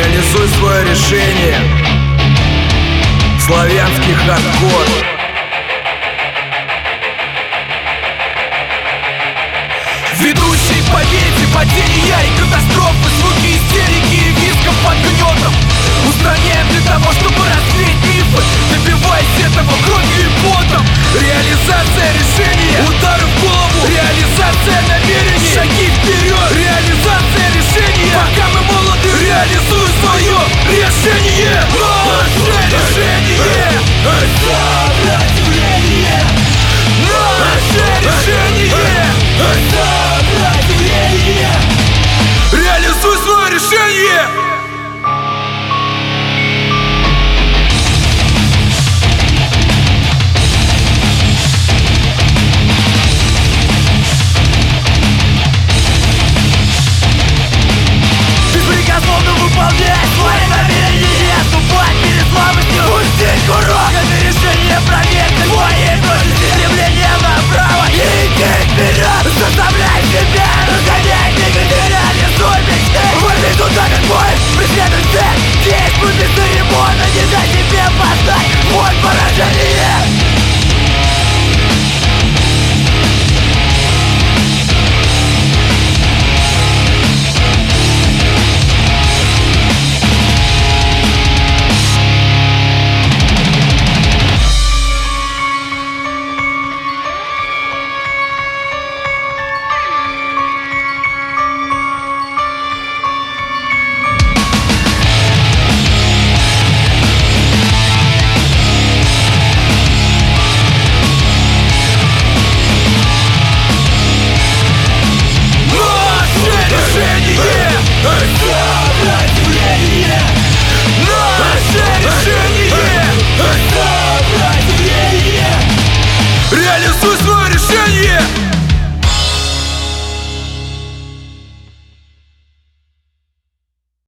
Реализуй свое решение. Славянский хардкор. Ведущий к победе, падения и катастрофы, звуки истерики и визгов под гнетом. Устраняем для того, чтобы развеять мифы, добиваясь этого кровью и потом. Реализация решения, удары в голову, реализация намерений, шаги вперед, реализация решения. Пока мы молоды, реализуй свое решение. Наше решение.